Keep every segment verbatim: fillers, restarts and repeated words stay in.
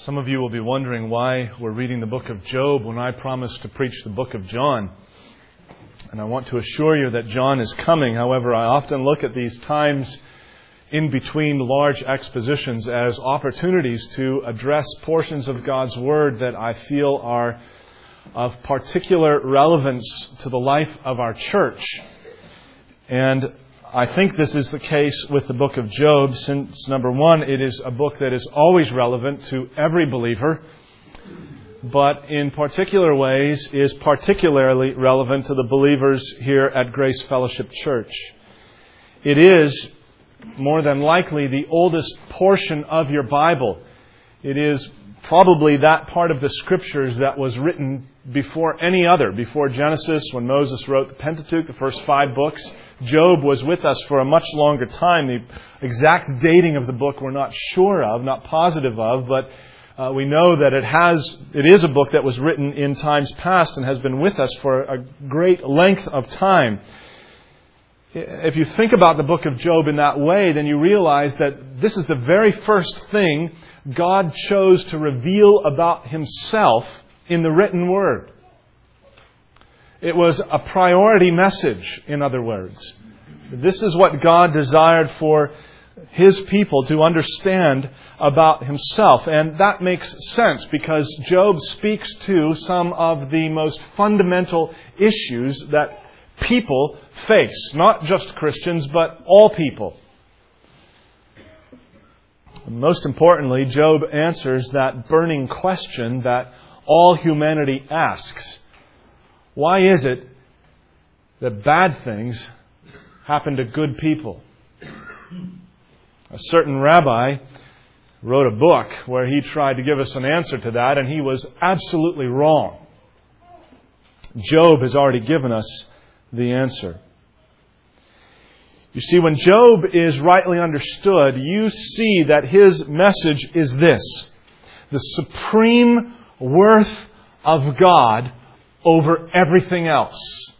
Some of you will be wondering why we're reading the book of Job when I promised to preach the book of John. And I want to assure you that John is coming. However, I often look at these times in between large expositions as opportunities to address portions of God's Word that I feel are of particular relevance to the life of our church. And I think this is the case with the book of Job, since, number one, it is a book that is always relevant to every believer, but in particular ways is particularly relevant to the believers here at Grace Fellowship Church. It is, more than likely, the oldest portion of your Bible. It is probably that part of the Scriptures that was written before any other, before Genesis, when Moses wrote the Pentateuch, the first five books. Job was with us for a much longer time. The exact dating of the book we're not sure of, not positive of, but uh, we know that it has, it is a book that was written in times past and has been with us for a great length of time. If you think about the book of Job in that way, then you realize that this is the very first thing God chose to reveal about Himself in the written Word. It was a priority message, in other words. This is what God desired for His people to understand about Himself. And that makes sense because Job speaks to some of the most fundamental issues that people face. Not just Christians, but all people. Most importantly, Job answers that burning question that all humanity asks. Why is it that bad things happen to good people? A certain rabbi wrote a book where he tried to give us an answer to that, and he was absolutely wrong. Job has already given us the answer. You see, when Job is rightly understood, you see that his message is this: the supreme worth of God over everything else.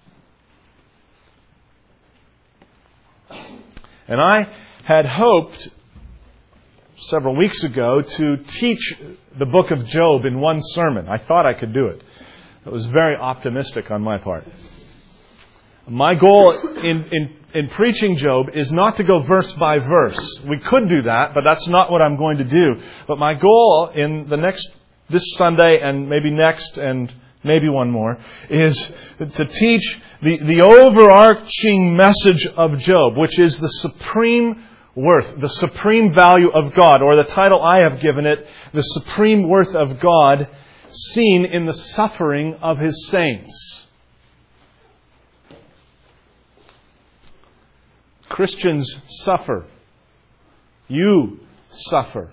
And I had hoped several weeks ago to teach the book of Job in one sermon. I thought I could do it. It was very optimistic on my part. My goal in, in, in preaching Job is not to go verse by verse. We could do that, but that's not what I'm going to do. But my goal in the next, this Sunday and maybe next and maybe one more, is to teach the, the overarching message of Job, which is the supreme worth, the supreme value of God, or the title I have given it, the supreme worth of God seen in the suffering of His saints. Christians suffer. You suffer.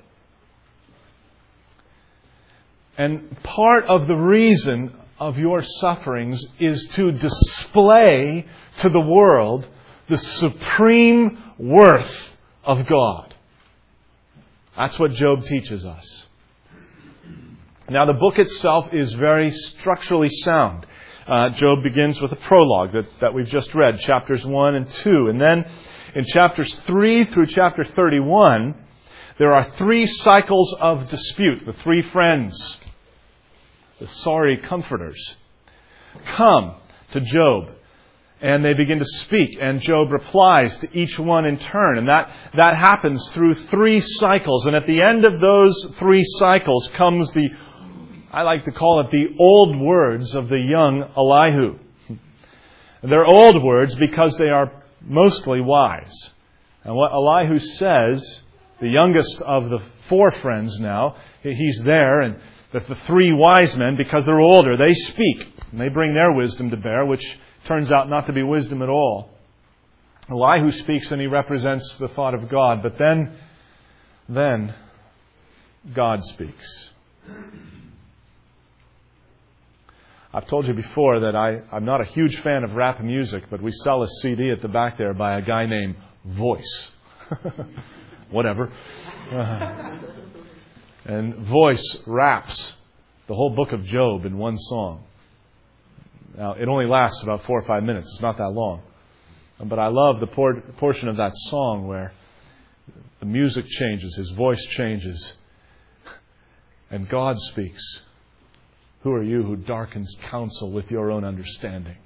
And part of the reason of your sufferings is to display to the world the supreme worth of God. That's what Job teaches us. Now, the book itself is very structurally sound. Uh, Job begins with a prologue that, that we've just read, chapters one and two. And then in chapters three through chapter thirty-one, there are three cycles of dispute. The three friends, the sorry comforters, come to Job, and they begin to speak, and Job replies to each one in turn. And that, that happens through three cycles. And at the end of those three cycles comes the, I like to call it the old words of the young Elihu. They're old words because they are mostly wise. And what Elihu says, the youngest of the four friends now, he's there, and that the three wise men, because they're older, they speak. And they bring their wisdom to bear, which turns out not to be wisdom at all. Elihu speaks and he represents the thought of God. But then, then, God speaks. I've told you before that I, I'm not a huge fan of rap music, but we sell a C D at the back there by a guy named Voice. Whatever. Uh, and Voice raps the whole book of Job in one song. Now, it only lasts about four or five minutes. It's not that long. But I love the por- portion of that song where the music changes, his voice changes. And God speaks. Who are you who darkens counsel with your own understanding?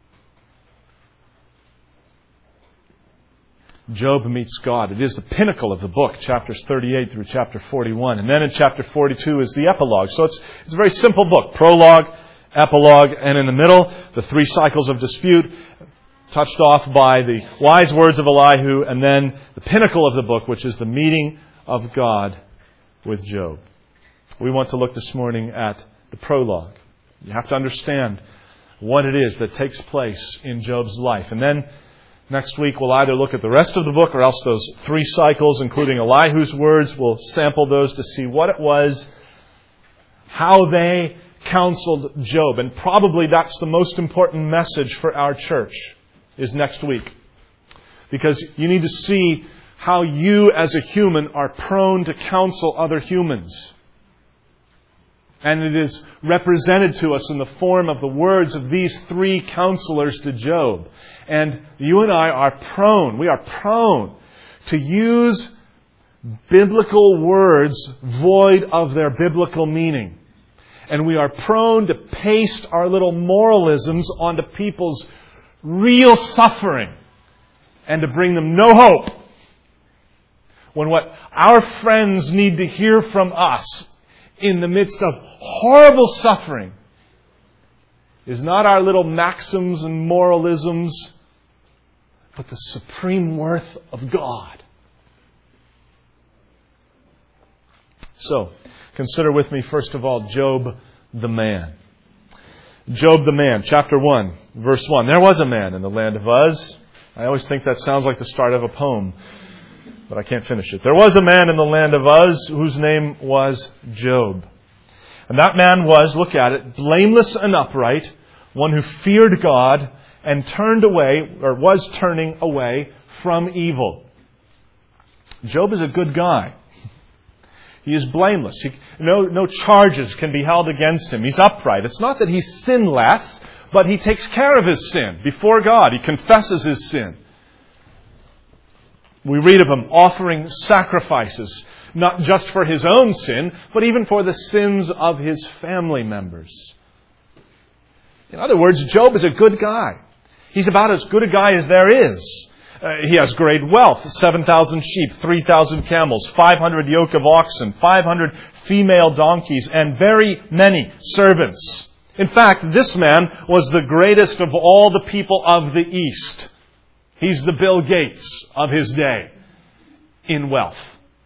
Job meets God. It is the pinnacle of the book, chapters thirty-eight through chapter forty-one. And then in chapter forty-two is the epilogue. So it's, it's a very simple book. Prologue, epilogue, and in the middle, the three cycles of dispute, touched off by the wise words of Elihu, and then the pinnacle of the book, which is the meeting of God with Job. We want to look this morning at the prologue. You have to understand what it is that takes place in Job's life. And then next week we'll either look at the rest of the book or else those three cycles, including Elihu's words. We'll sample those to see what it was, how they counseled Job. And probably that's the most important message for our church, is next week. Because you need to see how you as a human are prone to counsel other humans. And it is represented to us in the form of the words of these three counselors to Job. And you and I are prone, we are prone to use biblical words void of their biblical meaning. And we are prone to paste our little moralisms onto people's real suffering and to bring them no hope. When what our friends need to hear from us in the midst of horrible suffering is not our little maxims and moralisms, but the supreme worth of God. So, consider with me, first of all, Job the man. Job the man, chapter one, verse one. There was a man in the land of Uz. I always think that sounds like the start of a poem, but I can't finish it. There was a man in the land of Uz whose name was Job. And that man was, look at it, blameless and upright, one who feared God and turned away, or was turning away from evil. Job is a good guy. He is blameless. He, no, no charges can be held against him. He's upright. It's not that he's sinless, but he takes care of his sin before God. He confesses his sin. We read of him offering sacrifices, not just for his own sin, but even for the sins of his family members. In other words, Job is a good guy. He's about as good a guy as there is. Uh, he has great wealth, seven thousand sheep, three thousand camels, five hundred yoke of oxen, five hundred female donkeys, and very many servants. In fact, this man was the greatest of all the people of the East. He's the Bill Gates of his day in wealth.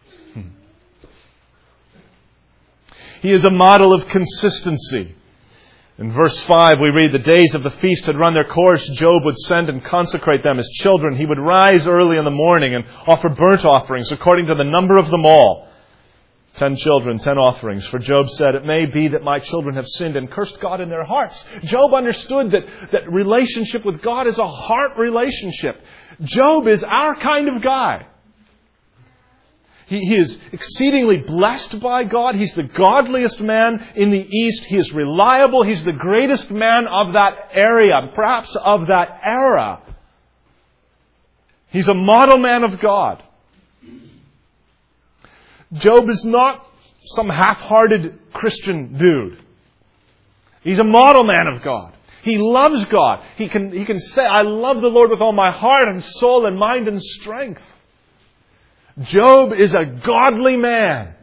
He is a model of consistency. In verse five we read, the days of the feast had run their course. Job would send and consecrate them as children. He would rise early in the morning and offer burnt offerings according to the number of them all. Ten children, ten offerings. For Job said, it may be that my children have sinned and cursed God in their hearts. Job understood that, that relationship with God is a heart relationship. Job is our kind of guy. He, he is exceedingly blessed by God. He's the godliest man in the East. He is reliable. He's the greatest man of that area, perhaps of that era. He's a model man of God. Job is not some half-hearted Christian dude. He's a model man of God. He loves God. He can, he can say, I love the Lord with all my heart and soul and mind and strength. Job is a godly man.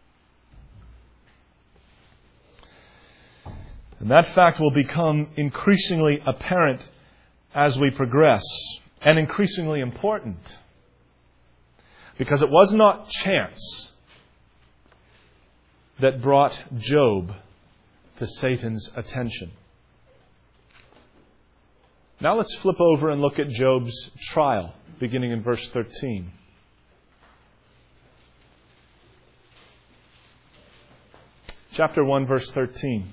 And that fact will become increasingly apparent as we progress, and increasingly important. Because it was not chance that brought Job to Satan's attention. Now let's flip over and look at Job's trial, beginning in verse thirteen. Chapter one, verse thirteen.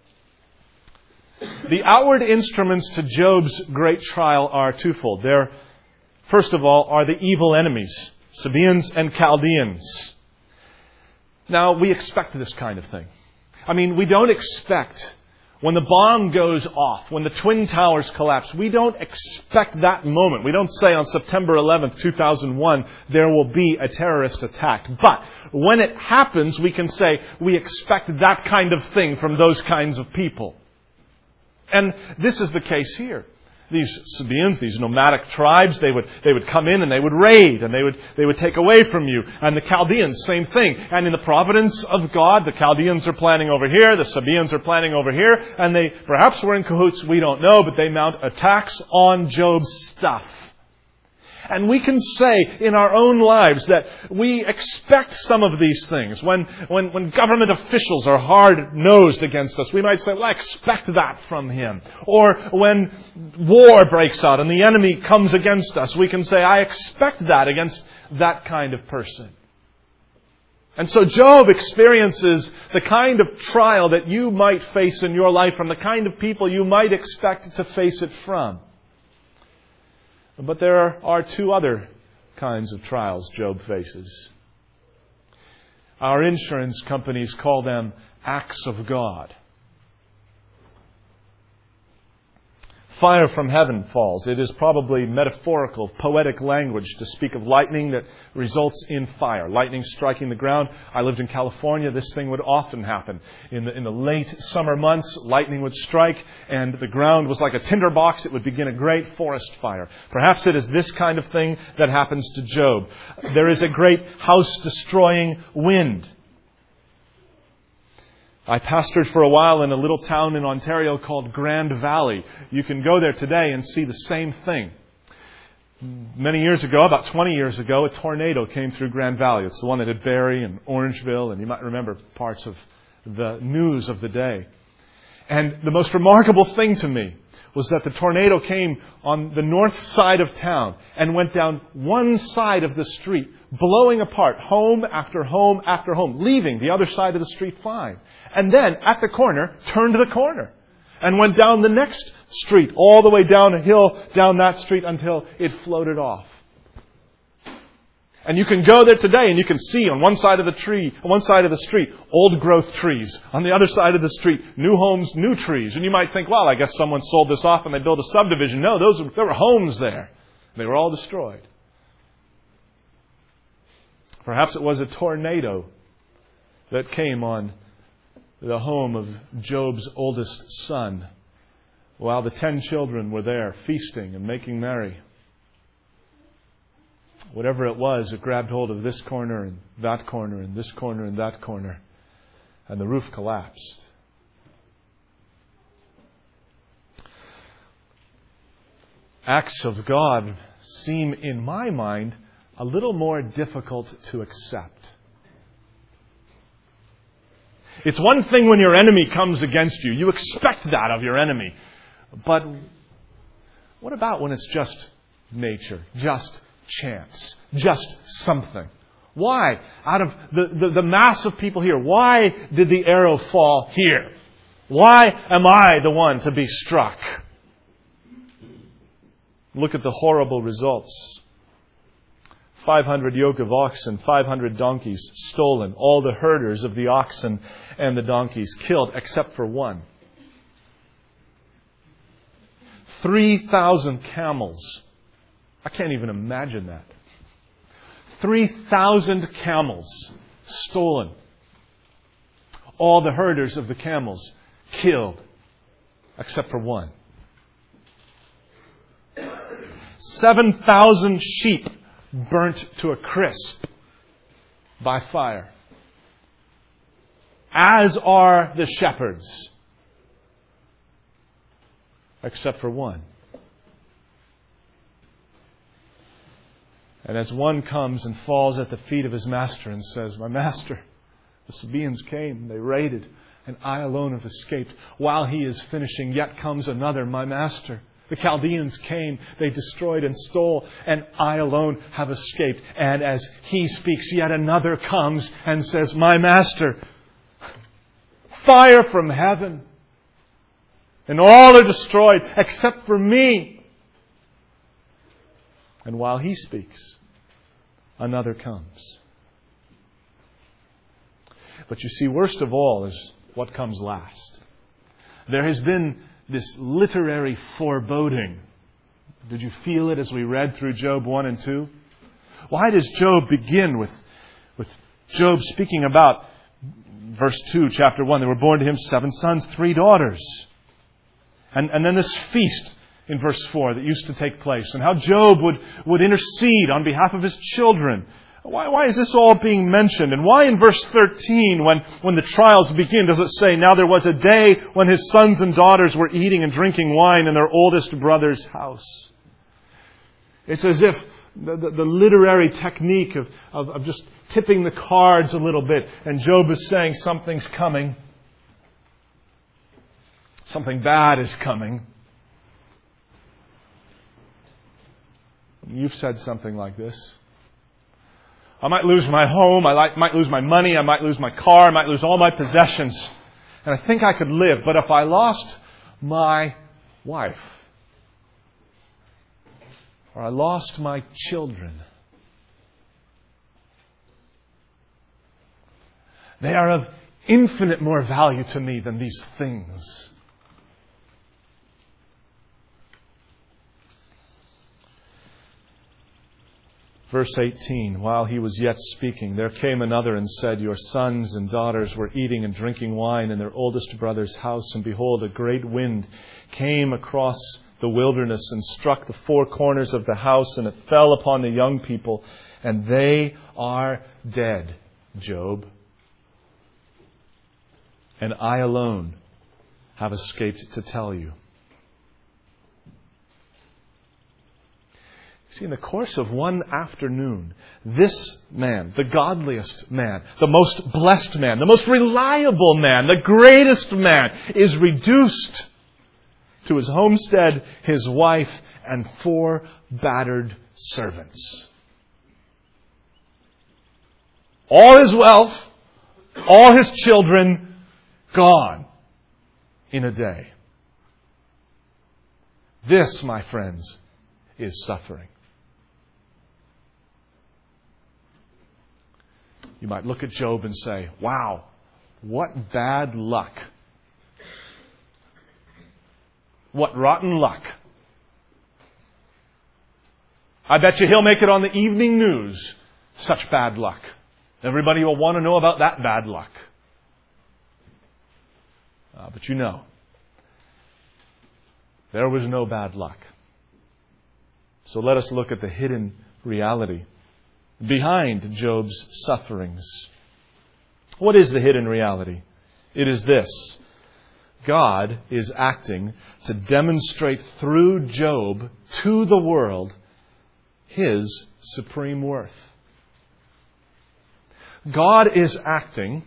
The outward instruments to Job's great trial are twofold. There, first of all, are the evil enemies, Sabaeans and Chaldeans. Now, we expect this kind of thing. I mean, we don't expect When the bomb goes off, when the Twin Towers collapse, we don't expect that moment. We don't say on September eleventh, two thousand one, there will be a terrorist attack. But when it happens, we can say we expect that kind of thing from those kinds of people. And this is the case here. These Sabaeans, these nomadic tribes, they would, they would come in and they would raid and they would, they would take away from you. And the Chaldeans, same thing. And in the providence of God, the Chaldeans are planning over here, the Sabaeans are planning over here, and they perhaps were in cahoots, we don't know, but they mount attacks on Job's stuff. And we can say in our own lives that we expect some of these things. When, when, when government officials are hard-nosed against us, we might say, well, I expect that from him. Or when war breaks out and the enemy comes against us, we can say, I expect that against that kind of person. And so Job experiences the kind of trial that you might face in your life from the kind of people you might expect to face it from. But there are two other kinds of trials Job faces. Our insurance companies call them acts of God. Fire from heaven falls. It is probably metaphorical, poetic language to speak of lightning that results in fire. Lightning striking the ground. I lived in California. This thing would often happen. In the, in the late summer months, lightning would strike and the ground was like a tinderbox. It would begin a great forest fire. Perhaps it is this kind of thing that happens to Job. There is a great house-destroying wind. I pastored for a while in a little town in Ontario called Grand Valley. You can go there today and see the same thing. Many years ago, about twenty years ago, a tornado came through Grand Valley. It's the one that hit Barrie and Orangeville, and you might remember parts of the news of the day. And the most remarkable thing to me was that the tornado came on the north side of town and went down one side of the street, blowing apart home after home after home, leaving the other side of the street fine. And then, at the corner, turned the corner and went down the next street, all the way down a hill, down that street until it floated off. And you can go there today and you can see on one side of the tree, on one side of the street, old growth trees. On the other side of the street, new homes, new trees. And you might think, well, I guess someone sold this off and they built a subdivision. No, those there were homes there. They were all destroyed. Perhaps it was a tornado that came on the home of Job's oldest son while the ten children were there feasting and making merry. Whatever it was, it grabbed hold of this corner and that corner and this corner and that corner, and the roof collapsed. Acts of God seem, in my mind, a little more difficult to accept. It's one thing when your enemy comes against you. You expect that of your enemy. But what about when it's just nature, just chance, just something? Why? Out of the, the, the mass of people here, why did the arrow fall here? Why am I the one to be struck? Look at the horrible results. five hundred yoke of oxen, five hundred donkeys stolen, all the herders of the oxen and the donkeys killed except for one. three thousand camels. I can't even imagine that. three thousand camels stolen. All the herders of the camels killed except for one. seven thousand sheep burnt to a crisp by fire. As are the shepherds. Except for one. And as one comes and falls at the feet of his master and says, "My master, the Sabaeans came, they raided, and I alone have escaped. While he is finishing, yet comes another, my master. The Chaldeans came, they destroyed and stole, and I alone have escaped." And as he speaks, yet another comes and says, "My master, fire from heaven, and all are destroyed except for me." And while he speaks, another comes. But you see, worst of all is what comes last. There has been this literary foreboding. Did you feel it as we read through Job one and two? Why does Job begin with, with Job speaking about verse two, chapter one? There were born to him seven sons, three daughters. And, and then this feast in verse four that used to take place, and how Job would, would intercede on behalf of his children. Why, why is this all being mentioned? And why in verse thirteen, when, when the trials begin, does it say, now there was a day when his sons and daughters were eating and drinking wine in their oldest brother's house? It's as if the, the, the literary technique of, of, of just tipping the cards a little bit, and Job is saying something's coming. Something bad is coming. You've said something like this. I might lose my home, I might lose my money, I might lose my car, I might lose all my possessions. And I think I could live. But if I lost my wife, or I lost my children, they are of infinite more value to me than these things. Verse eighteen, while he was yet speaking, there came another and said, your sons and daughters were eating and drinking wine in their oldest brother's house, and behold, a great wind came across the wilderness and struck the four corners of the house, and it fell upon the young people, and they are dead, Job. And I alone have escaped to tell you. See, in the course of one afternoon, this man, the godliest man, the most blessed man, the most reliable man, the greatest man, is reduced to his homestead, his wife, and four battered servants. All his wealth, all his children, gone in a day. This, my friends, is suffering. You might look at Job and say, wow, what bad luck. What rotten luck. I bet you he'll make it on the evening news. Such bad luck. Everybody will want to know about that bad luck. Uh, but you know, there was no bad luck. So let us look at the hidden reality behind Job's sufferings. What is the hidden reality? It is this. God is acting to demonstrate through Job to the world His supreme worth. God is acting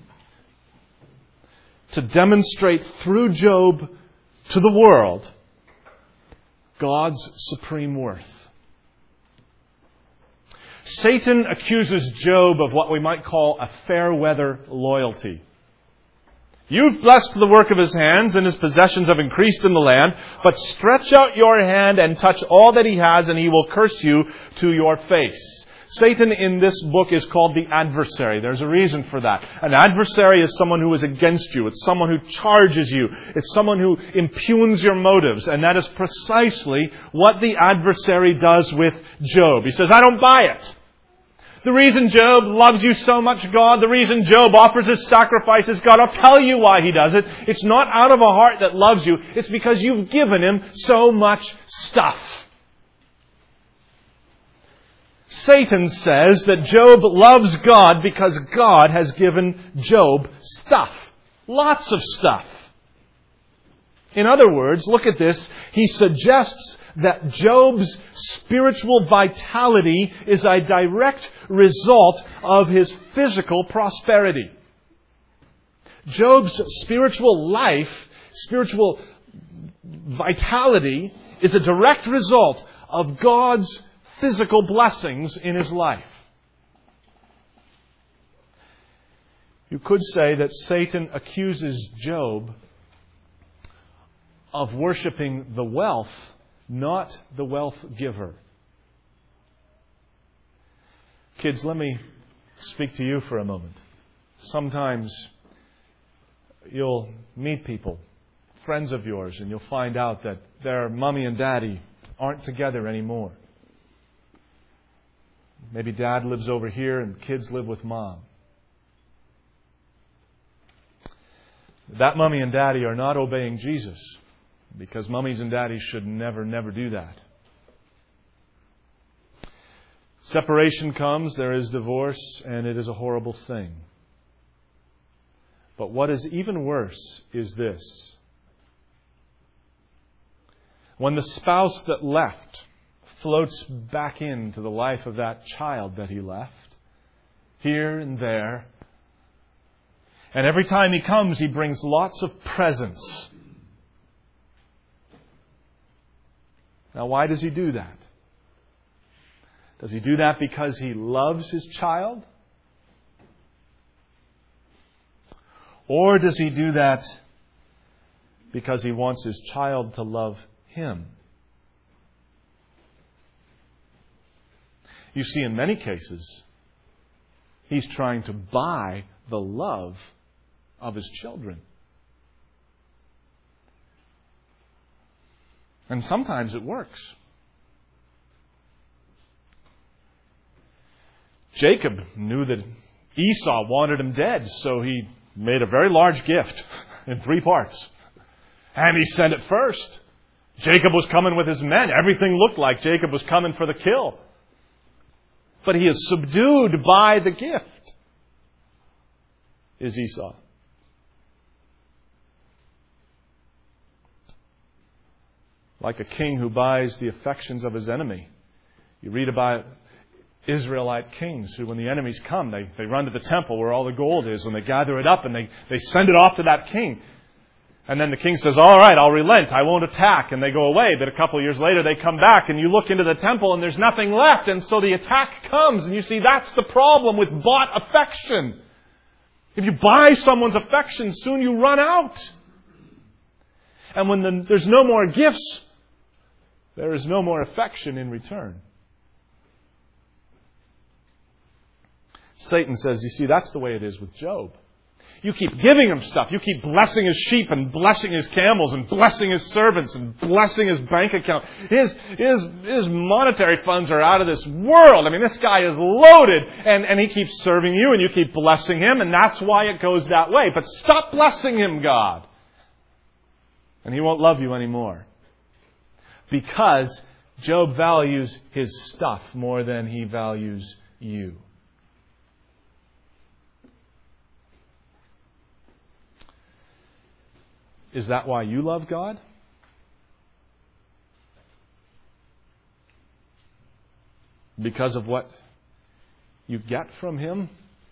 to demonstrate through Job to the world God's supreme worth. Satan accuses Job of what we might call a fair weather loyalty. You've blessed the work of his hands, and his possessions have increased in the land. But stretch out your hand and touch all that he has, and he will curse you to your face. Satan in this book is called the adversary. There's a reason for that. An adversary is someone who is against you. It's someone who charges you. It's someone who impugns your motives. And that is precisely what the adversary does with Job. He says, I don't buy it. The reason Job loves you so much, God, the reason Job offers his sacrifices, God, I'll tell you why he does it. It's not out of a heart that loves you. It's because you've given him so much stuff. Satan says that Job loves God because God has given Job stuff. Lots of stuff. In other words, look at this. He suggests that Job's spiritual vitality is a direct result of his physical prosperity. Job's spiritual life, spiritual vitality, is a direct result of God's physical blessings in his life. You could say that Satan accuses Job of worshiping the wealth, not the wealth giver. Kids, let me speak to you for a moment. Sometimes you'll meet people, friends of yours and you'll find out that their mommy and daddy aren't together anymore. Maybe dad lives over here and kids live with mom. That mommy and daddy are not obeying Jesus, because mummies and daddies should never, never do that. Separation comes, there is divorce, and it is a horrible thing. But what is even worse is this. When the spouse that left floats back into the life of that child that he left, here and there, and every time he comes, he brings lots of presents. Now, why does he do that? Does he do that because he loves his child? Or does he do that because he wants his child to love him? You see, in many cases, he's trying to buy the love of his children. And sometimes it works. Jacob knew that Esau wanted him dead, so he made a very large gift in three parts. And he sent it first. Jacob was coming with his men. Everything looked like Jacob was coming for the kill. But he is subdued by the gift, is Esau. Like a king who buys the affections of his enemy. You read about Israelite kings who, when the enemies come, they, they run to the temple where all the gold is and they gather it up and they, they send it off to that king. And then the king says, all right, I'll relent. I won't attack. And they go away. But a couple of years later, they come back and you look into the temple and there's nothing left. And so the attack comes. And you see, that's the problem with bought affection. If you buy someone's affection, soon you run out. And when the, there's no more gifts, there is no more affection in return. Satan says, you see, that's the way it is with Job. You keep giving him stuff. You keep blessing his sheep and blessing his camels and blessing his servants and blessing his bank account. His, his, his monetary funds are out of this world. I mean, this guy is loaded. And, and he keeps serving you and you keep blessing him. And that's why it goes that way. But stop blessing him, God. And he won't love you anymore. Because Job values his stuff more than he values you. Is that why you love God? Because of what you get from Him?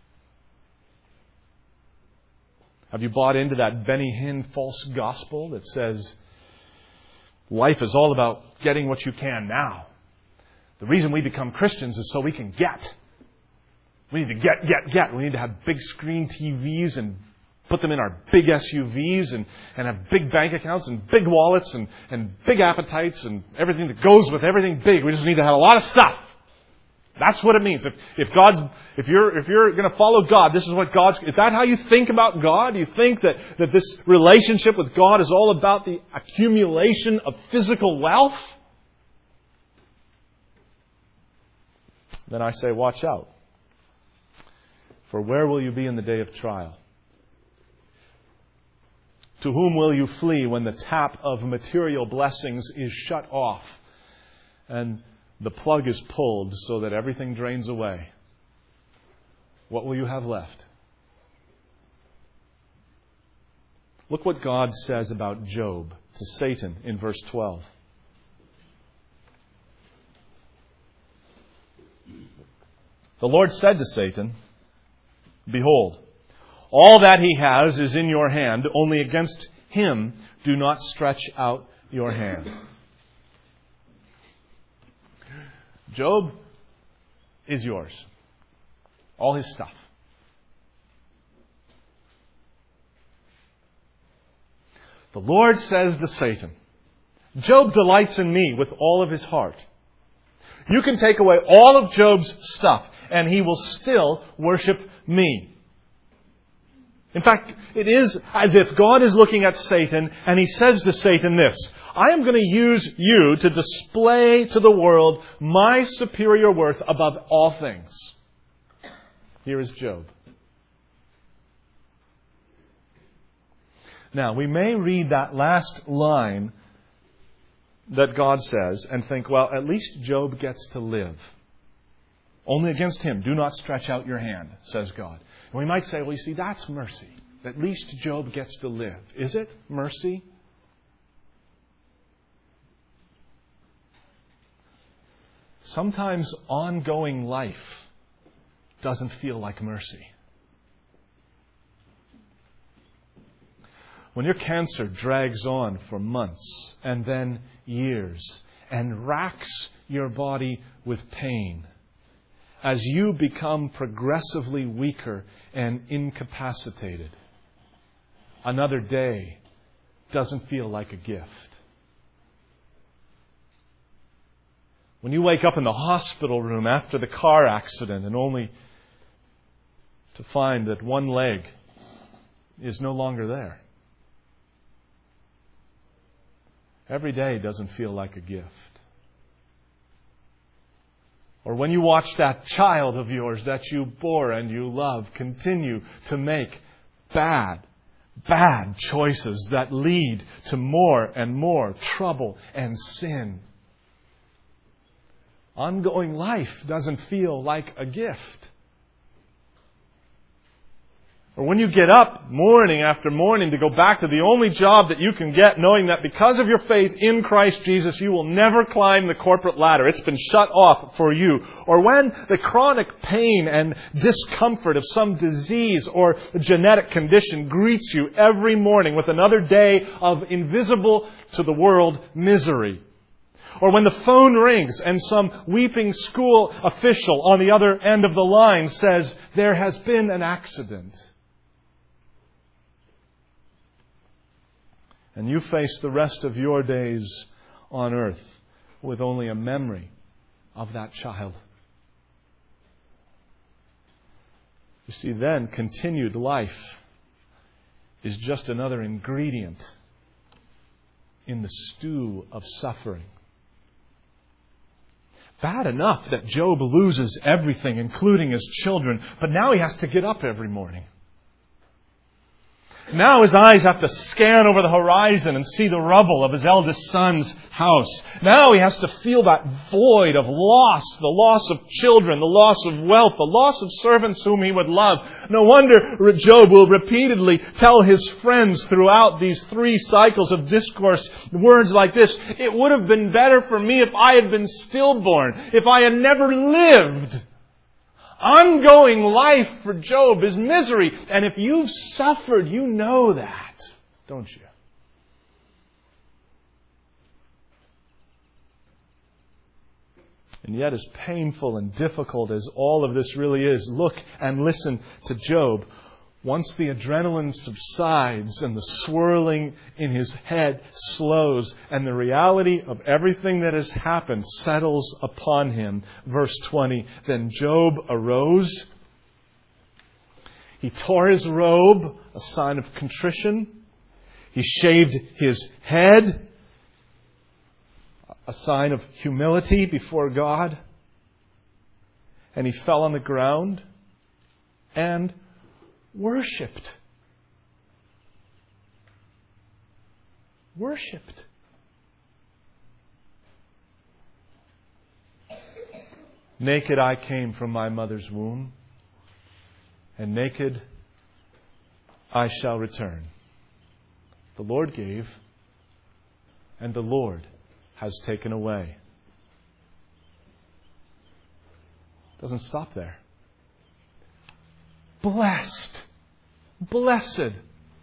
Have you bought into that Benny Hinn false gospel that says life is all about getting what you can now? The reason we become Christians is so we can get. We need to get, get, get. We need to have big screen T Vs and put them in our big S U Vs and, and have big bank accounts and big wallets and, and big appetites and everything that goes with everything big. We just need to have a lot of stuff. That's what it means. If, if God's, if you're, if you're going to follow God, this is what God's, is that how you think about God? You think that, that this relationship with God is all about the accumulation of physical wealth? Then I say, watch out. For where will you be in the day of trial? To whom will you flee when the tap of material blessings is shut off and the plug is pulled so that everything drains away? What will you have left? Look what God says about Job to Satan in verse twelve. The Lord said to Satan, "Behold, all that he has is in your hand, only against him do not stretch out your hand." Job is yours. All his stuff. The Lord says to Satan, Job delights in me with all of his heart. You can take away all of Job's stuff and he will still worship me. In fact, it is as if God is looking at Satan and He says to Satan this, I am going to use you to display to the world my superior worth above all things. Here is Job. Now, we may read that last line that God says and think, well, at least Job gets to live. Only against him do not stretch out your hand, says God. And we might say, well, you see, that's mercy. At least Job gets to live. Is it mercy? Sometimes ongoing life doesn't feel like mercy. When your cancer drags on for months and then years and racks your body with pain, as you become progressively weaker and incapacitated, another day doesn't feel like a gift. When you wake up in the hospital room after the car accident and only to find that one leg is no longer there, every day doesn't feel like a gift. Or when you watch that child of yours that you bore and you love continue to make bad, bad choices that lead to more and more trouble and sin. Ongoing life doesn't feel like a gift. Or when you get up morning after morning to go back to the only job that you can get, knowing that because of your faith in Christ Jesus, you will never climb the corporate ladder. It's been shut off for you. Or when the chronic pain and discomfort of some disease or genetic condition greets you every morning with another day of invisible to the world misery. Or when the phone rings and some weeping school official on the other end of the line says, there has been an accident. And you face the rest of your days on earth with only a memory of that child. You see, then continued life is just another ingredient in the stew of suffering. Bad enough that Job loses everything, including his children, but now he has to get up every morning. Now his eyes have to scan over the horizon and see the rubble of his eldest son's house. Now he has to feel that void of loss, the loss of children, the loss of wealth, the loss of servants whom he would love. No wonder Job will repeatedly tell his friends throughout these three cycles of discourse words like this, it would have been better for me if I had been stillborn, if I had never lived. Ongoing life for Job is misery. And if you've suffered, you know that, don't you? And yet, as painful and difficult as all of this really is, look and listen to Job. Once the adrenaline subsides and the swirling in his head slows and the reality of everything that has happened settles upon him. Verse twenty, then Job arose. He tore his robe, a sign of contrition. He shaved his head, a sign of humility before God. And he fell on the ground and worshipped. Worshipped. Naked I came from my mother's womb, and naked I shall return. The Lord gave, and the Lord has taken away. Doesn't stop there. Blessed, blessed,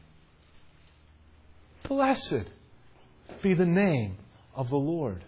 blessed be the name of the Lord.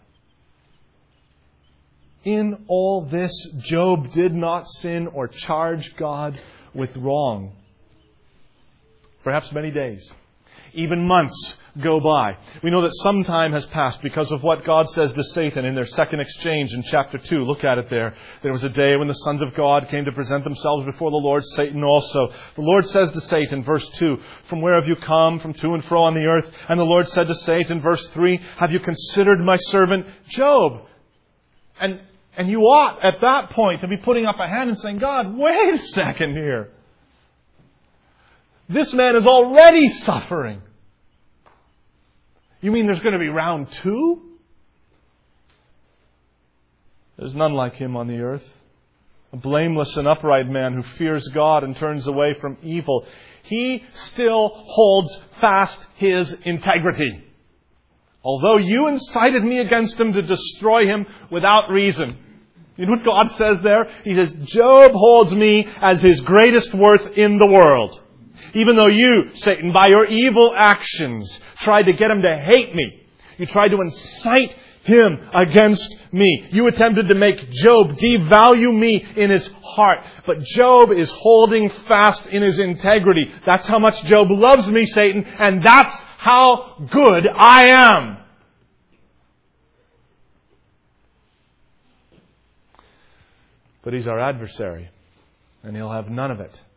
In all this, Job did not sin or charge God with wrong. Perhaps many days Even months go by. We know that some time has passed because of what God says to Satan in their second exchange in chapter two. Look at it there. There was a day when the sons of God came to present themselves before the Lord, Satan also. The Lord says to Satan, verse two, "From where have you come? From to and fro on the earth." And the Lord said to Satan, verse three, "Have you considered my servant Job?" And, and you ought at that point to be putting up a hand and saying, "God, wait a second here. This man is already suffering. You mean there's going to be round two?" There's none like him on the earth. A blameless and upright man who fears God and turns away from evil. He still holds fast his integrity. Although you incited me against him to destroy him without reason. You know what God says there? He says, Job holds me as his greatest worth in the world. Even though you, Satan, by your evil actions, tried to get him to hate me. You tried to incite him against me. You attempted to make Job devalue me in his heart. But Job is holding fast in his integrity. That's how much Job loves me, Satan, and that's how good I am. But he's our adversary, and he'll have none of it.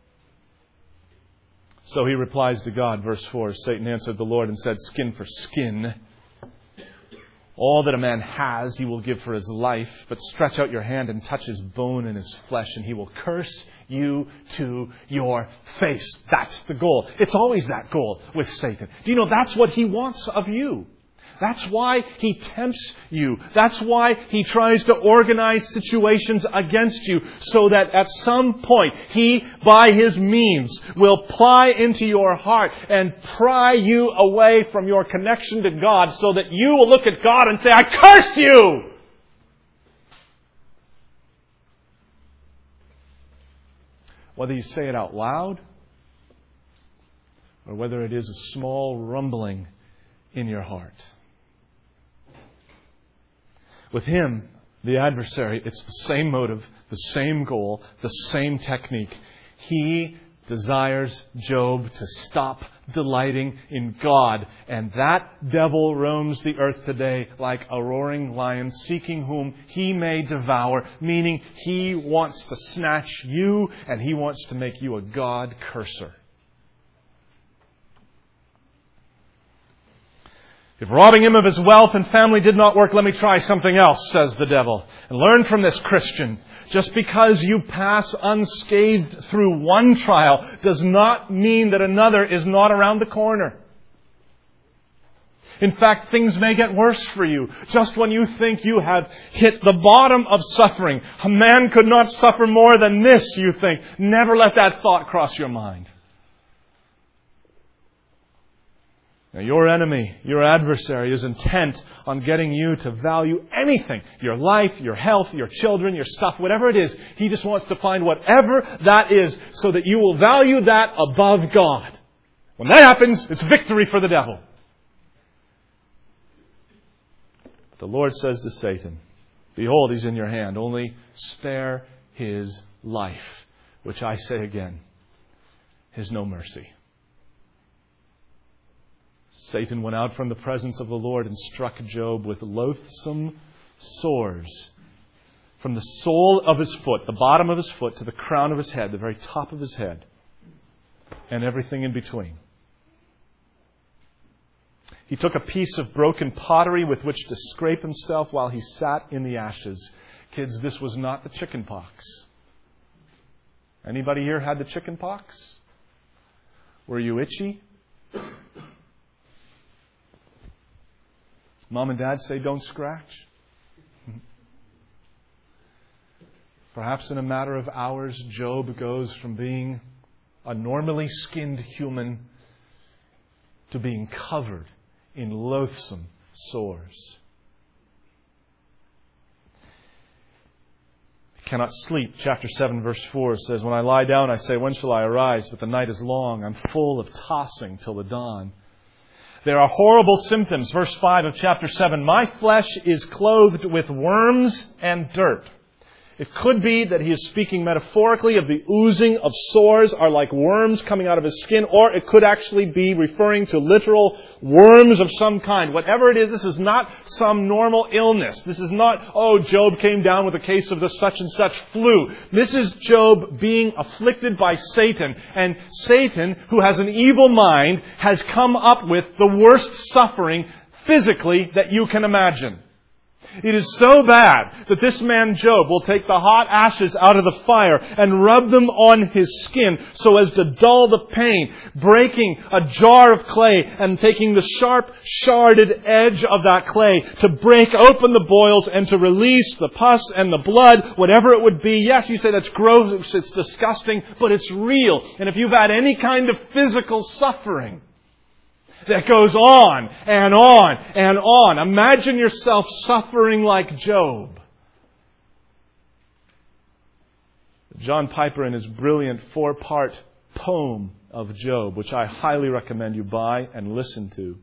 So he replies to God, verse four, Satan answered the Lord and said, "Skin for skin. All that a man has he will give for his life, but stretch out your hand and touch his bone and his flesh, and he will curse you to your face." That's the goal. It's always that goal with Satan. Do you know that's what he wants of you? That's why he tempts you. That's why he tries to organize situations against you, so that at some point he, by his means, will pry into your heart and pry you away from your connection to God, so that you will look at God and say, "I curse you!" Whether you say it out loud, or whether it is a small rumbling in your heart. With him, the adversary, it's the same motive, the same goal, the same technique. He desires Job to stop delighting in God. And that devil roams the earth today like a roaring lion, seeking whom he may devour, meaning he wants to snatch you and he wants to make you a God curser. "If robbing him of his wealth and family did not work, let me try something else," says the devil. And learn from this, Christian. Just because you pass unscathed through one trial does not mean that another is not around the corner. In fact, things may get worse for you. Just when you think you have hit the bottom of suffering, a man could not suffer more than this, you think. Never let that thought cross your mind. Now, your enemy, your adversary, is intent on getting you to value anything. Your life, your health, your children, your stuff, whatever it is. He just wants to find whatever that is so that you will value that above God. When that happens, it's victory for the devil. But the Lord says to Satan, "Behold, he's in your hand. Only spare his life." Which I say again, is no mercy. Satan went out from the presence of the Lord and struck Job with loathsome sores. From the sole of his foot, the bottom of his foot, to the crown of his head, the very top of his head, and everything in between. He took a piece of broken pottery with which to scrape himself while he sat in the ashes. Kids, this was not the chicken pox. Anybody here had the chicken pox? Were you itchy? Mom and Dad say, "Don't scratch." Perhaps in a matter of hours, Job goes from being a normally skinned human to being covered in loathsome sores. He cannot sleep. Chapter seven, verse four says, "When I lie down, I say, when shall I arise? But the night is long. I'm full of tossing till the dawn." There are horrible symptoms. Verse five of chapter seven. "My flesh is clothed with worms and dirt." It could be that he is speaking metaphorically of the oozing of sores are like worms coming out of his skin, or it could actually be referring to literal worms of some kind. Whatever it is, this is not some normal illness. This is not, oh, Job came down with a case of the such and such flu. This is Job being afflicted by Satan. And Satan, who has an evil mind, has come up with the worst suffering physically that you can imagine. It is so bad that this man Job will take the hot ashes out of the fire and rub them on his skin so as to dull the pain, breaking a jar of clay and taking the sharp, sharded edge of that clay to break open the boils and to release the pus and the blood, whatever it would be. Yes, you say that's gross, it's disgusting, but it's real. And if you've had any kind of physical suffering that goes on and on and on. Imagine yourself suffering like Job. John Piper, in his brilliant four-part poem of Job, which I highly recommend you buy and listen to,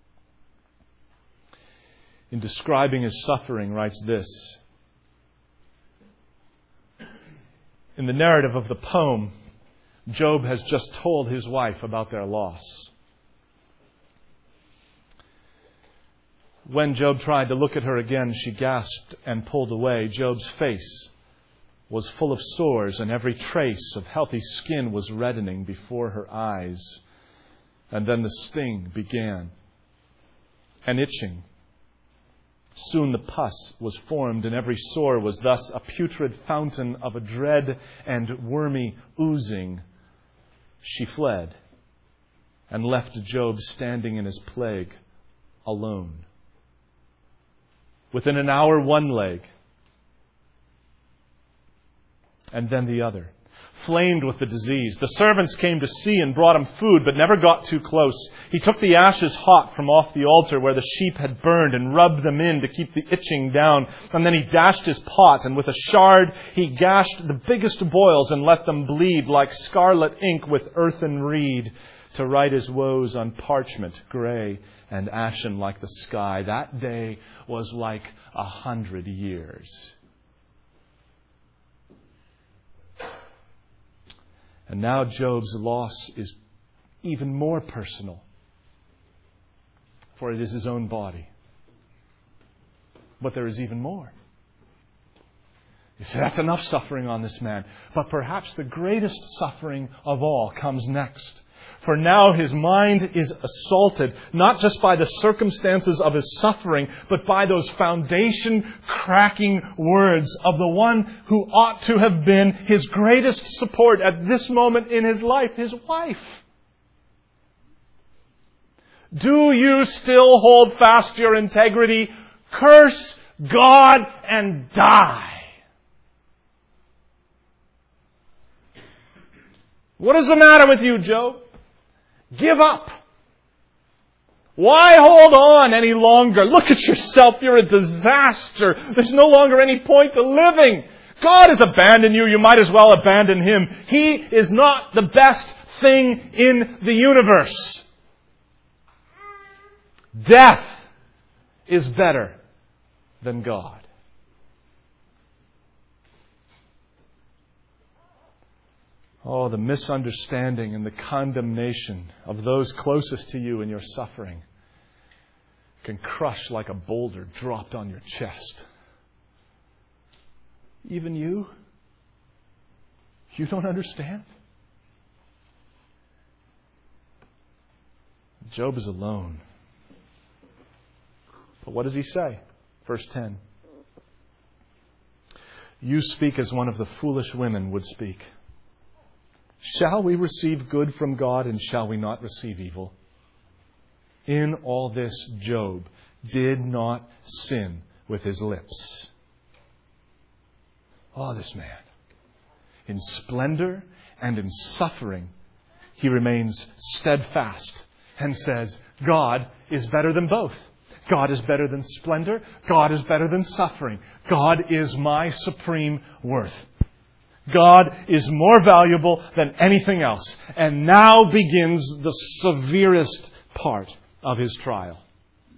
in describing his suffering, writes this. In the narrative of the poem, Job has just told his wife about their loss. When Job tried to look at her again, she gasped and pulled away. Job's face was full of sores, and every trace of healthy skin was reddening before her eyes. And then the sting began, and itching. Soon the pus was formed, and every sore was thus a putrid fountain of a dread and wormy oozing. She fled, and left Job standing in his plague, alone. Within an hour, one leg, and then the other, flamed with the disease. The servants came to see and brought him food, but never got too close. He took the ashes hot from off the altar where the sheep had burned and rubbed them in to keep the itching down. And then he dashed his pot, and with a shard he gashed the biggest boils and let them bleed like scarlet ink with earthen reed, to write his woes on parchment, grey and ashen like the sky. That day was like a hundred years. And now Job's loss is even more personal, for it is his own body. But there is even more. You say, that's enough suffering on this man. But perhaps the greatest suffering of all comes next. For now his mind is assaulted, not just by the circumstances of his suffering, but by those foundation-cracking words of the one who ought to have been his greatest support at this moment in his life, his wife. Do you still hold fast your integrity? Curse God and die. What is the matter with you, Job? Give up. Why hold on any longer? Look at yourself. You're a disaster. There's no longer any point to living. God has abandoned you. You might as well abandon Him. He is not the best thing in the universe. Death is better than God. Oh, the misunderstanding and the condemnation of those closest to you in your suffering can crush like a boulder dropped on your chest. Even you? You don't understand? Job is alone. But what does he say? Verse ten. You speak as one of the foolish women would speak. Shall we receive good from God, and shall we not receive evil? In all this, Job did not sin with his lips. Oh, this man. In splendor and in suffering, he remains steadfast and says, God is better than both. God is better than splendor. God is better than suffering. God is my supreme worth. God is more valuable than anything else. And now begins the severest part of his trial.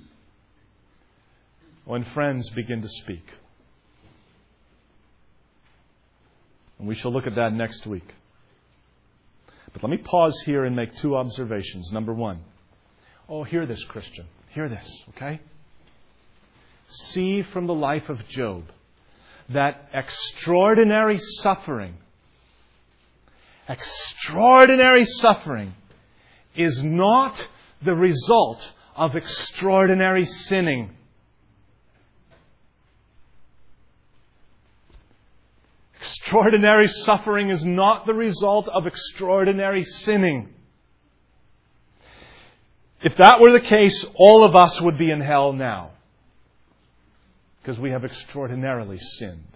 When friends begin to speak. And we shall look at that next week. But let me pause here and make two observations. Number one. Oh, hear this, Christian. Hear this, okay? See from the life of Job that extraordinary suffering, extraordinary suffering is not the result of extraordinary sinning. Extraordinary suffering is not the result of extraordinary sinning. If that were the case, all of us would be in hell now. Because we have extraordinarily sinned.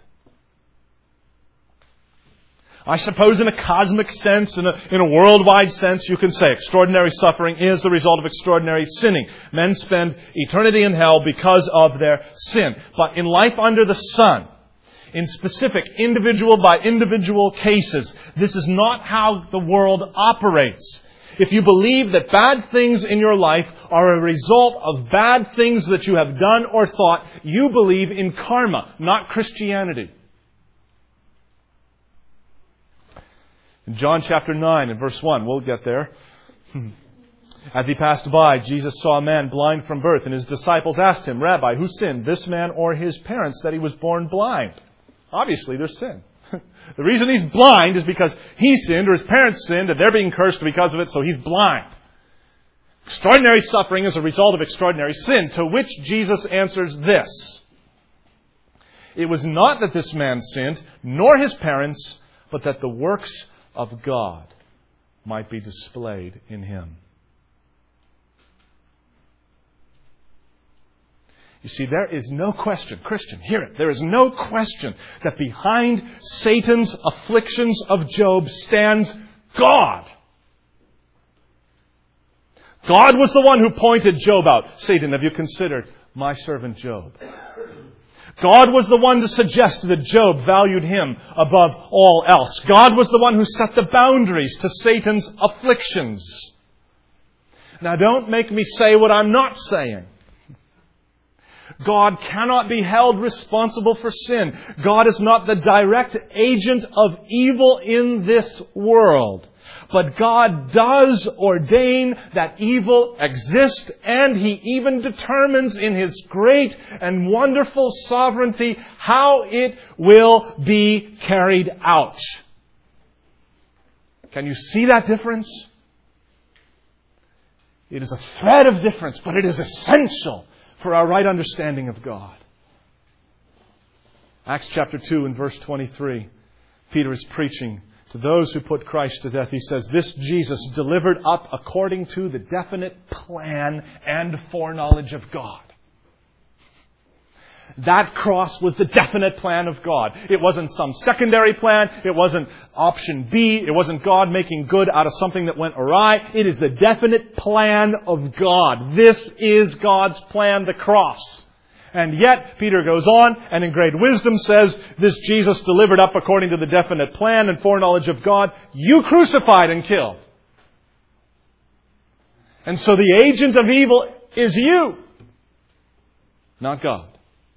I suppose in a cosmic sense, in a, in a worldwide sense, you can say extraordinary suffering is the result of extraordinary sinning. Men spend eternity in hell because of their sin. But in life under the sun, in specific individual by individual cases, this is not how the world operates. If you believe that bad things in your life are a result of bad things that you have done or thought, you believe in karma, not Christianity. In John chapter nine and verse one, we'll get there. As he passed by, Jesus saw a man blind from birth, and his disciples asked him, Rabbi, who sinned, this man or his parents, that he was born blind? Obviously, there's sin. The reason he's blind is because he sinned or his parents sinned and they're being cursed because of it, so he's blind. Extraordinary suffering is a result of extraordinary sin, to which Jesus answers this. It was not that this man sinned, nor his parents, but that the works of God might be displayed in him. You see, there is no question, Christian, hear it, there is no question that behind Satan's afflictions of Job stands God. God was the one who pointed Job out. Satan, have you considered my servant Job? God was the one to suggest that Job valued him above all else. God was the one who set the boundaries to Satan's afflictions. Now, don't make me say what I'm not saying. God cannot be held responsible for sin. God is not the direct agent of evil in this world. But God does ordain that evil exist, and He even determines in His great and wonderful sovereignty how it will be carried out. Can you see that difference? It is a thread of difference, but it is essential for our right understanding of God. Acts chapter two and verse twenty-three. Peter is preaching to those who put Christ to death. He says, this Jesus delivered up according to the definite plan and foreknowledge of God. That cross was the definite plan of God. It wasn't some secondary plan. It wasn't option B. It wasn't God making good out of something that went awry. It is the definite plan of God. This is God's plan, the cross. And yet, Peter goes on and in great wisdom says, this Jesus delivered up according to the definite plan and foreknowledge of God, you crucified and killed. And so the agent of evil is you, not God.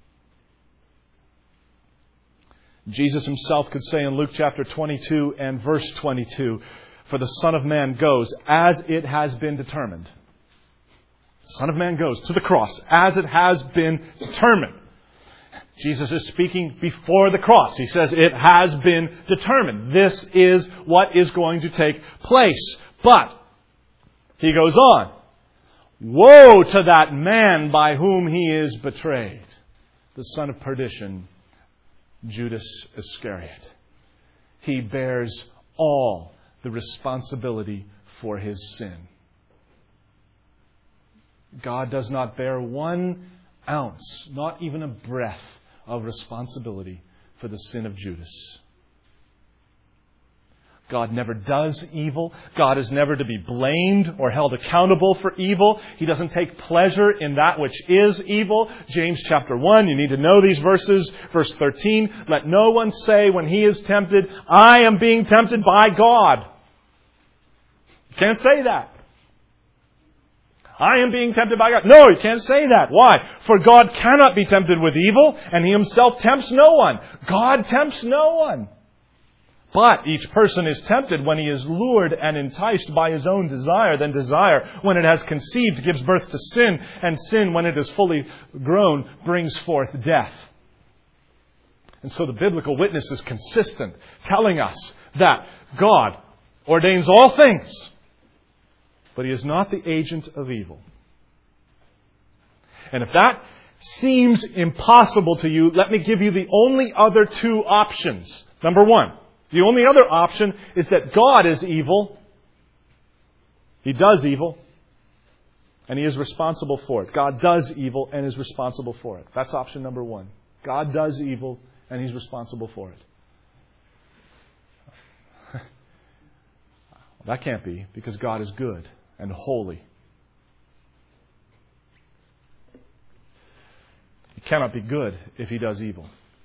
Jesus Himself could say in Luke chapter twenty-two and verse twenty-two, for the Son of Man goes as it has been determined. The Son of Man goes to the cross as it has been determined. Jesus is speaking before the cross. He says it has been determined. This is what is going to take place. But, He goes on, woe to that man by whom he is betrayed, the son of perdition, Judas Iscariot. He bears all the responsibility for his sin. God does not bear one ounce, not even a breath, of responsibility for the sin of Judas. God never does evil. God is never to be blamed or held accountable for evil. He doesn't take pleasure in that which is evil. James chapter one, you need to know these verses. Verse thirteen, let no one say when he is tempted, I am being tempted by God. You can't say that. I am being tempted by God. No, you can't say that. Why? For God cannot be tempted with evil, and He Himself tempts no one. God tempts no one. But each person is tempted when he is lured and enticed by his own desire. Then desire, when it has conceived, gives birth to sin. And sin, when it is fully grown, brings forth death. And so the biblical witness is consistent, telling us that God ordains all things, but He is not the agent of evil. And if that seems impossible to you, let me give you the only other two options. Number one, the only other option is that God is evil. He does evil, and He is responsible for it. God does evil and is responsible for it. That's option number one. God does evil and He's responsible for it. That can't be, because God is good and holy. He cannot be good if He does evil.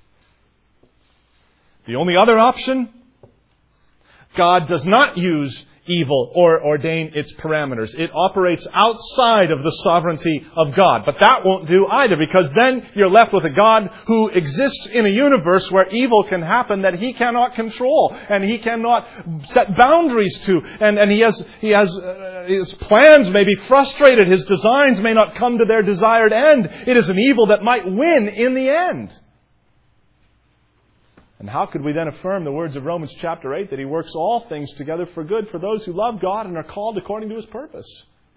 The only other option, God does not use evil or ordain its parameters. It operates outside of the sovereignty of God. But that won't do either, because then you're left with a God who exists in a universe where evil can happen that He cannot control and He cannot set boundaries to. And, and He has, he has uh, His plans may be frustrated. His designs may not come to their desired end. It is an evil that might win in the end. And how could we then affirm the words of Romans chapter eight that He works all things together for good for those who love God and are called according to His purpose?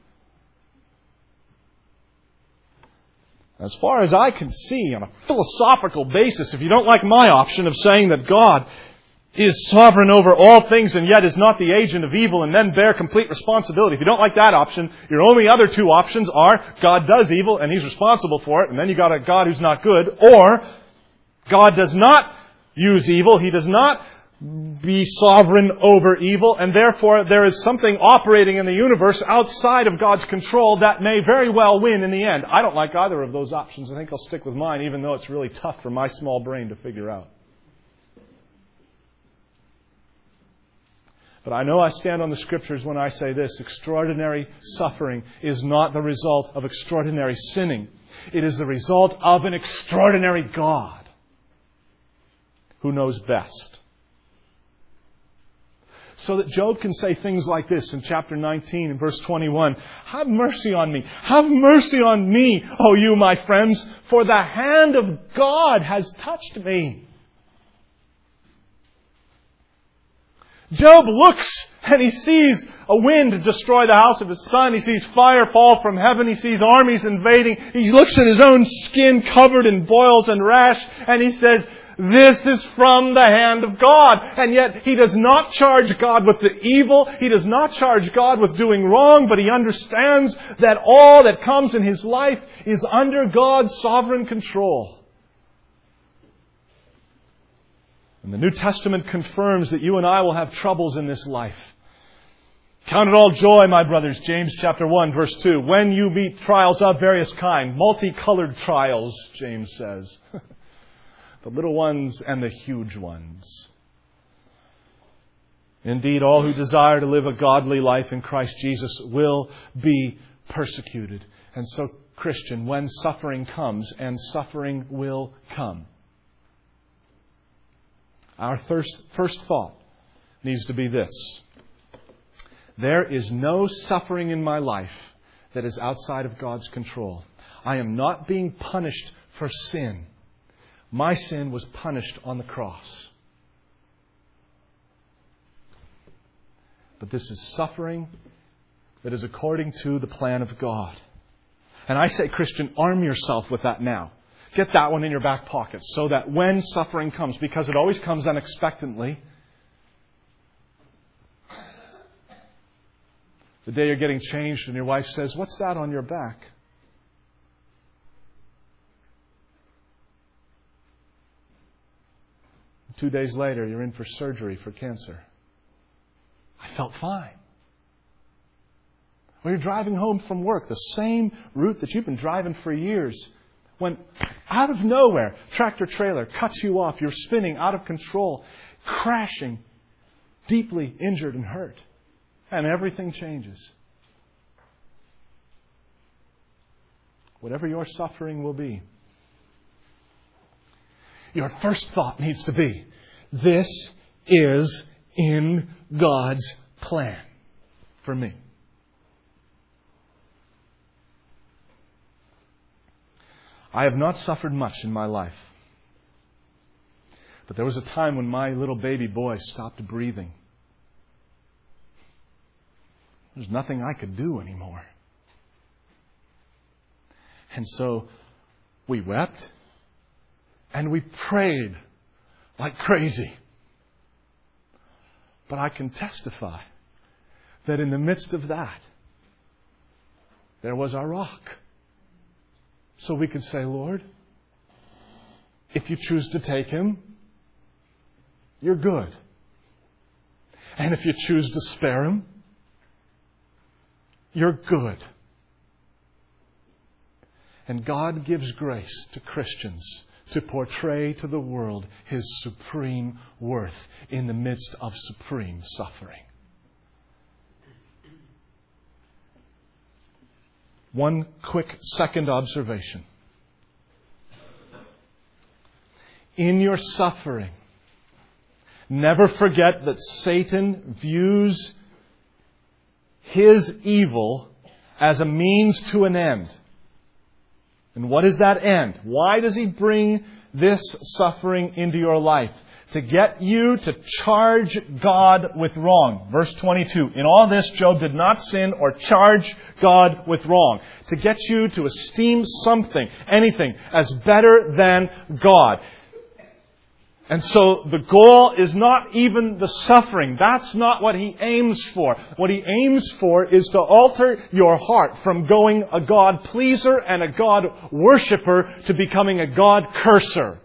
As far as I can see, on a philosophical basis, if you don't like my option of saying that God is sovereign over all things and yet is not the agent of evil and then bear complete responsibility, if you don't like that option, your only other two options are God does evil and He's responsible for it, and then you got a God who's not good, or God does not use evil. He does not be sovereign over evil, and therefore there is something operating in the universe outside of God's control that may very well win in the end. I don't like either of those options. I think I'll stick with mine, even though it's really tough for my small brain to figure out. But I know I stand on the Scriptures when I say this: extraordinary suffering is not the result of extraordinary sinning. It is the result of an extraordinary God who knows best. So that Job can say things like this in chapter nineteen and verse twenty-one. Have mercy on me. Have mercy on me, O you my friends, for the hand of God has touched me. Job looks and he sees a wind destroy the house of his son. He sees fire fall from heaven. He sees armies invading. He looks at his own skin covered in boils and rash, and he says, this is from the hand of God. And yet He does not charge God with the evil. He does not charge God with doing wrong, but he understands that all that comes in his life is under God's sovereign control. And the New Testament confirms that you and I will have troubles in this life. Count it all joy, my brothers, James chapter one, verse two. When you meet trials of various kind, multicolored trials, James says. The little ones and the huge ones. Indeed, all who desire to live a godly life in Christ Jesus will be persecuted. And so, Christian, when suffering comes, and suffering will come, our first, first thought needs to be this: there is no suffering in my life that is outside of God's control. I am not being punished for sin. My sin was punished on the cross. But this is suffering that is according to the plan of God. And I say, Christian, arm yourself with that now. Get that one in your back pocket so that when suffering comes, because it always comes unexpectedly, the day you're getting changed and your wife says, "What's that on your back?" Two days later, you're in for surgery for cancer. I felt fine. Or you're driving home from work, the same route that you've been driving for years, when out of nowhere, tractor trailer cuts you off. You're spinning out of control, crashing, deeply injured and hurt. And everything changes. Whatever your suffering will be, your first thought needs to be, this is in God's plan for me. I have not suffered much in my life. But there was a time when my little baby boy stopped breathing. There's nothing I could do anymore. And so we wept and we prayed like crazy. But I can testify that in the midst of that, there was our rock. So we could say, Lord, if you choose to take him, you're good. And if you choose to spare him, you're good. And God gives grace to Christians to portray to the world His supreme worth in the midst of supreme suffering. One quick second observation. In your suffering, never forget that Satan views his evil as a means to an end. And what is that end? Why does he bring this suffering into your life? To get you to charge God with wrong. Verse twenty-two. In all this, Job did not sin or charge God with wrong. To get you to esteem something, anything, as better than God. And so the goal is not even the suffering. That's not what he aims for. What he aims for is to alter your heart from going a God pleaser and a God worshipper to becoming a God curser.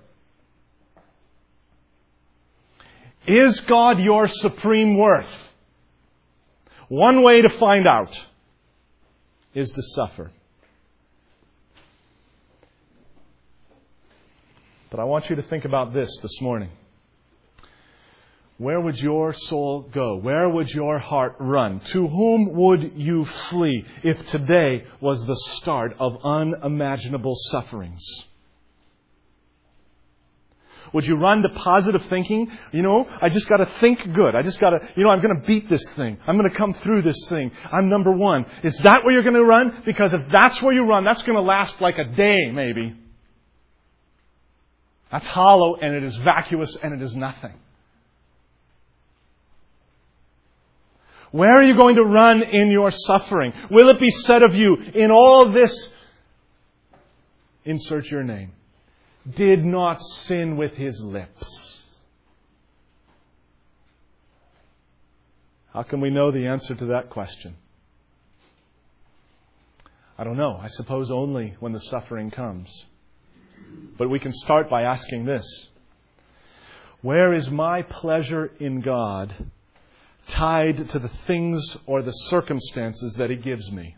Is God your supreme worth? One way to find out is to suffer. But I want you to think about this this morning. Where would your soul go? Where would your heart run? To whom would you flee if today was the start of unimaginable sufferings? Would you run to positive thinking? You know, I just got to think good. I just got to, you know, I'm going to beat this thing. I'm going to come through this thing. I'm number one. Is that where you're going to run? Because if that's where you run, that's going to last like a day, maybe. That's hollow and it is vacuous and it is nothing. Where are you going to run in your suffering? Will it be said of you, in all this, insert your name, did not sin with his lips? How can we know the answer to that question? I don't know. I suppose only when the suffering comes. But we can start by asking this. Where is my pleasure in God tied to the things or the circumstances that He gives me?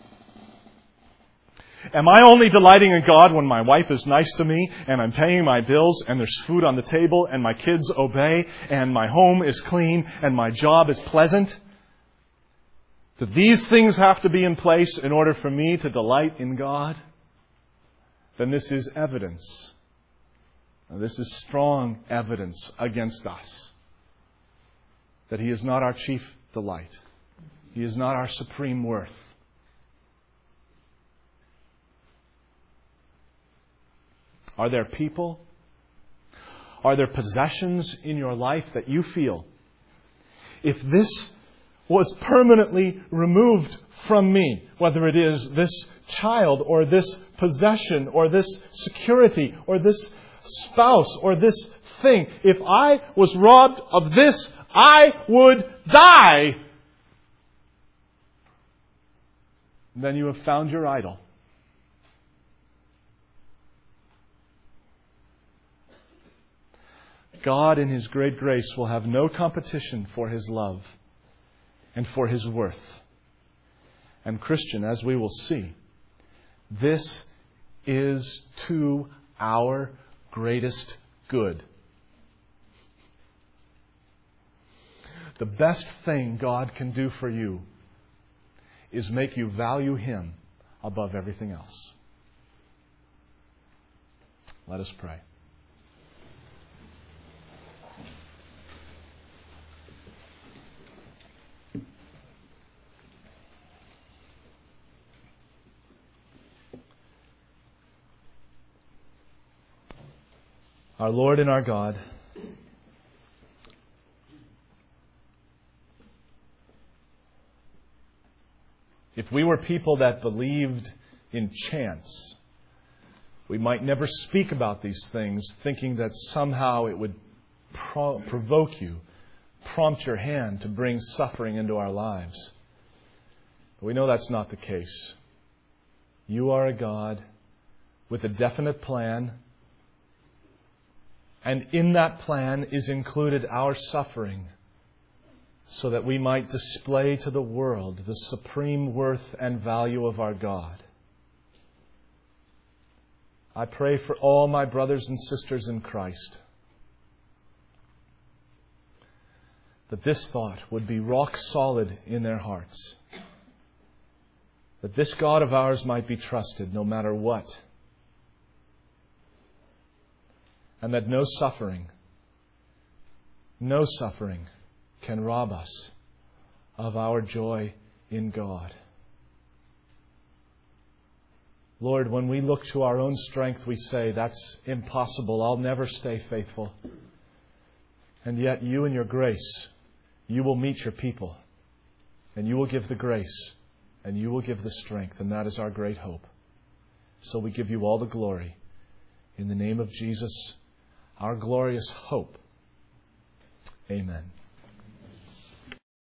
Am I only delighting in God when my wife is nice to me and I'm paying my bills and there's food on the table and my kids obey and my home is clean and my job is pleasant? Do these things have to be in place in order for me to delight in God? Then this is evidence. This is strong evidence against us that He is not our chief delight. He is not our supreme worth. Are there people? Are there possessions in your life that you feel, if this was permanently removed from me, whether it is this child or this possession or this security or this spouse or this thing, if I was robbed of this, I would die. Then you have found your idol. God in His great grace will have no competition for His love and for His worth. And Christian, as we will see, this is to our greatest good. The best thing God can do for you is make you value Him above everything else. Let us pray. Our Lord and our God, if we were people that believed in chance, we might never speak about these things, thinking that somehow it would pro- provoke you, prompt your hand to bring suffering into our lives. But we know that's not the case. You are a God with a definite plan, and in that plan is included our suffering, so that we might display to the world the supreme worth and value of our God. I pray for all my brothers and sisters in Christ that this thought would be rock solid in their hearts, that this God of ours might be trusted no matter what, and that no suffering, no suffering can rob us of our joy in God. Lord, when we look to our own strength, we say, that's impossible. I'll never stay faithful. And yet you in your grace, you will meet your people. And you will give the grace. And you will give the strength. And that is our great hope. So we give you all the glory. In the name of Jesus, our glorious hope. Amen.